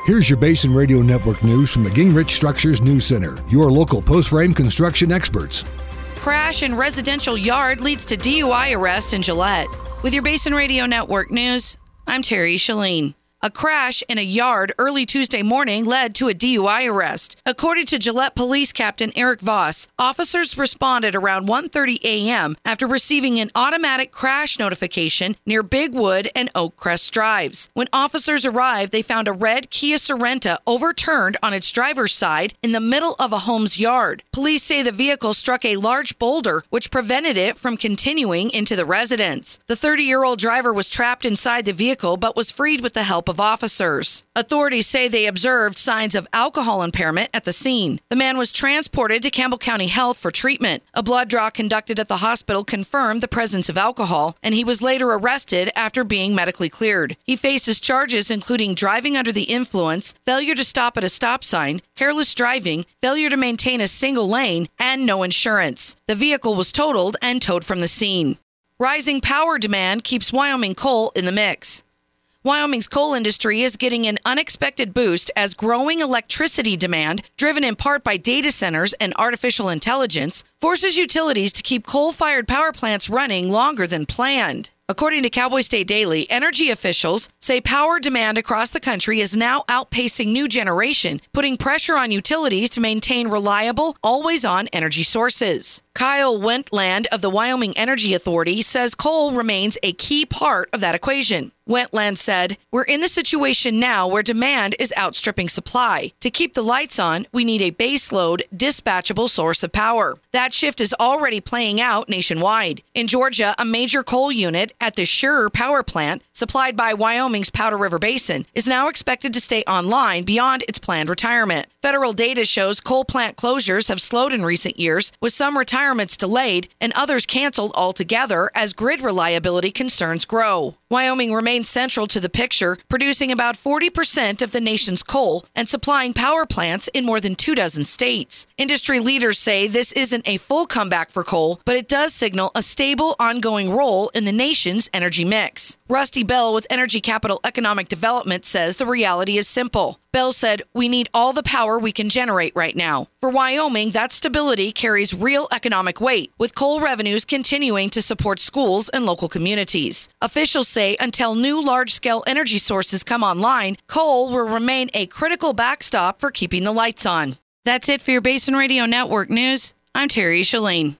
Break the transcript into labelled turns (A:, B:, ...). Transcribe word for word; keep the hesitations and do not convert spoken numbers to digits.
A: Here's your Basin Radio Network news from the Gingrich Structures News Center, your local post-frame construction experts.
B: Crash in residential yard leads to D U I arrest in Gillette. With your Basin Radio Network news, I'm Terry Shalene. A crash in a yard early Tuesday morning led to a D U I arrest. According to Gillette Police Captain Eric Voss, officers responded around one thirty a.m. after receiving an automatic crash notification near Big Wood and Oakcrest Drives. When officers arrived, they found a red Kia Sorento overturned on its driver's side in the middle of a home's yard. Police say the vehicle struck a large boulder, which prevented it from continuing into the residence. The thirty-year-old driver was trapped inside the vehicle but was freed with the help of officers. Authorities say they observed signs of alcohol impairment at the scene. The man was transported to Campbell County Health for treatment. A blood draw conducted at the hospital confirmed the presence of alcohol, and he was later arrested after being medically cleared. He faces charges including driving under the influence, failure to stop at a stop sign, careless driving, failure to maintain a single lane, and no insurance. The vehicle was totaled and towed from the scene. Rising power demand keeps Wyoming coal in the mix. Wyoming's coal industry is getting an unexpected boost as growing electricity demand, driven in part by data centers and artificial intelligence, forces utilities to keep coal-fired power plants running longer than planned. According to Cowboy State Daily, energy officials say power demand across the country is now outpacing new generation, putting pressure on utilities to maintain reliable, always-on energy sources. Kyle Wentland of the Wyoming Energy Authority says coal remains a key part of that equation. Wentland said, "We're in the situation now where demand is outstripping supply. To keep the lights on, we need a baseload, dispatchable source of power. That shift is already playing out nationwide. In Georgia, a major coal unit at the Scherer Power Plant, supplied by Wyoming's Powder River Basin, is now expected to stay online beyond its planned retirement. Federal data shows coal plant closures have slowed in recent years, with some retirements delayed and others canceled altogether as grid reliability concerns grow. Wyoming remains central to the picture, producing about forty percent of the nation's coal and supplying power plants in more than two dozen states. Industry leaders say this isn't a full comeback for coal, but it does signal a stable, ongoing role in the nation's energy mix. Rusty Bell with Energy Capital Economic Development says the reality is simple. Bell said, "We need all the power we can generate right now." For Wyoming, that stability carries real economic weight, with coal revenues continuing to support schools and local communities. Officials say until new large-scale energy sources come online, coal will remain a critical backstop for keeping the lights on. That's it for your Basin Radio Network news. I'm Terry Shalene.